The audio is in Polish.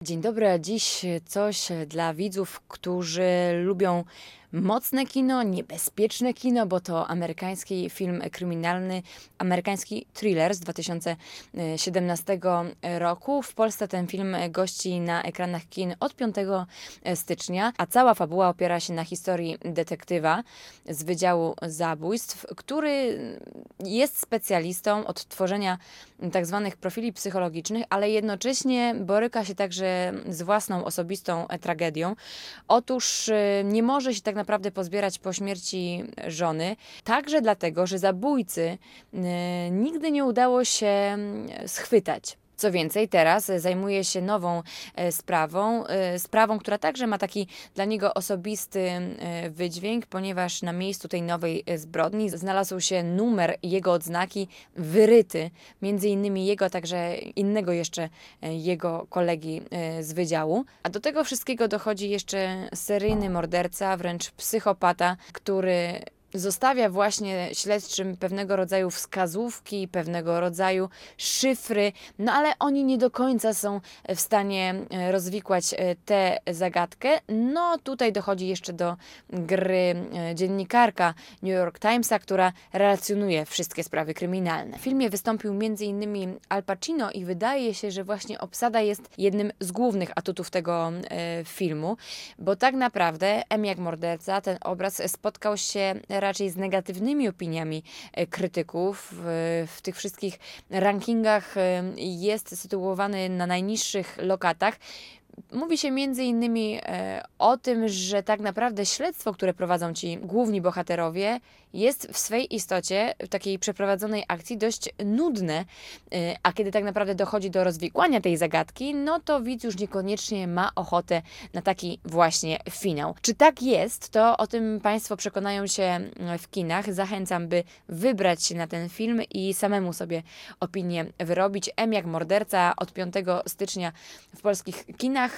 Dzień dobry, a dziś coś dla widzów, którzy lubią mocne kino, niebezpieczne kino, bo to amerykański film kryminalny, amerykański thriller z 2017 roku. W Polsce ten film gości na ekranach kin od 5 stycznia, a cała fabuła opiera się na historii detektywa z Wydziału Zabójstw, który jest specjalistą od tworzenia tak zwanych profili psychologicznych, ale jednocześnie boryka się także z własną osobistą tragedią. Otóż nie może się tak naprawdę pozbierać po śmierci żony, także dlatego, że zabójcy nigdy nie udało się schwytać. Co więcej, teraz zajmuje się nową sprawą, która także ma taki dla niego osobisty wydźwięk, ponieważ na miejscu tej nowej zbrodni znalazł się numer jego odznaki wyryty, między innymi jego, także innego jeszcze jego kolegi z wydziału. A do tego wszystkiego dochodzi jeszcze seryjny morderca, wręcz psychopata, który zostawia właśnie śledczym pewnego rodzaju wskazówki, pewnego rodzaju szyfry, no ale oni nie do końca są w stanie rozwikłać tę zagadkę. No tutaj dochodzi jeszcze do gry dziennikarka New York Timesa, która relacjonuje wszystkie sprawy kryminalne. W filmie wystąpił m.in. Al Pacino i wydaje się, że właśnie obsada jest jednym z głównych atutów tego filmu, bo tak naprawdę M jak morderca, ten obraz spotkał się raczej z negatywnymi opiniami krytyków. W tych wszystkich rankingach jest sytuowany na najniższych lokatach. Mówi się między innymi o tym, że tak naprawdę śledztwo, które prowadzą ci główni bohaterowie, jest w swej istocie, w takiej przeprowadzonej akcji dość nudne, a kiedy tak naprawdę dochodzi do rozwikłania tej zagadki, no to widz już niekoniecznie ma ochotę na taki właśnie finał. Czy tak jest, to o tym Państwo przekonają się w kinach. Zachęcam, by wybrać się na ten film i samemu sobie opinię wyrobić. M jak morderca od 5 stycznia w polskich kinach.